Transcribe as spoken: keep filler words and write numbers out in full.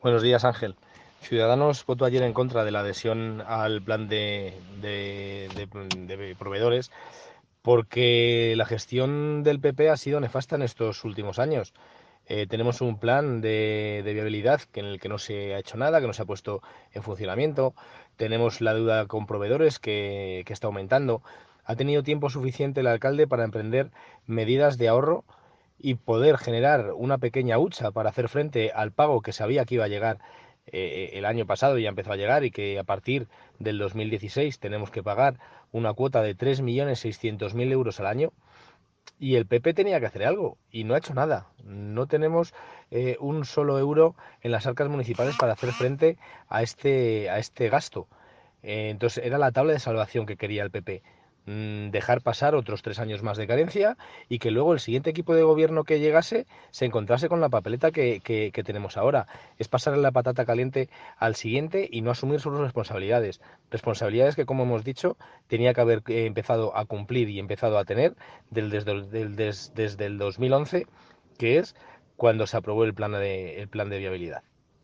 Buenos días, Ángel. Ciudadanos votó ayer en contra de la adhesión al plan de, de- de- de proveedores porque la gestión del P P ha sido nefasta en estos últimos años. Eh, tenemos un plan de, de viabilidad que- en el que no se ha hecho nada, que no se ha puesto en funcionamiento. Tenemos la deuda con proveedores que, que está aumentando. Ha tenido tiempo suficiente el alcalde para emprender medidas de ahorro y poder generar una pequeña hucha para hacer frente al pago que sabía que iba a llegar eh, el año pasado y ya empezó a llegar, y que a partir del dos mil dieciséis tenemos que pagar una cuota de tres millones seiscientos mil euros al año. Y el P P tenía que hacer algo y no ha hecho nada. No tenemos eh, un solo euro en las arcas municipales para hacer frente a este, a este gasto. Eh, entonces era la tabla de salvación que quería el P P. Mm, dejar pasar otros tres años más de carencia y que luego el siguiente equipo de gobierno que llegase se encontrase con la papeleta que, que- que tenemos ahora. Es pasarle la patata caliente al siguiente y no asumir sus responsabilidades. Responsabilidades que, como hemos dicho, tenía que haber eh, empezado a cumplir y empezado a tener del- desde, el- del- des- desde el dos mil once, que es cuando se aprobó el plan de, el plan de viabilidad.